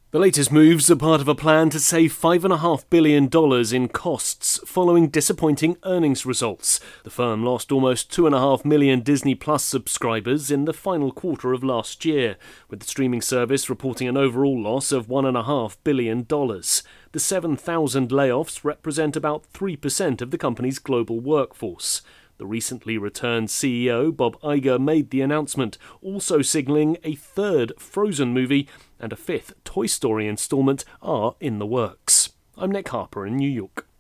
The latest moves are part of a plan to save $5.5 billion in costs following disappointing earnings results. The firm lost almost 2.5 million Disney Plus subscribers in the final quarter of last year, with the streaming service reporting an overall loss of $1.5 billion. The 7,000 layoffs represent about 3% of the company's global workforce. The recently returned CEO, Bob Iger, made the announcement, also signalling a third Frozen movie and a fifth Toy Story installment are in the works. I'm Nick Harper in New York.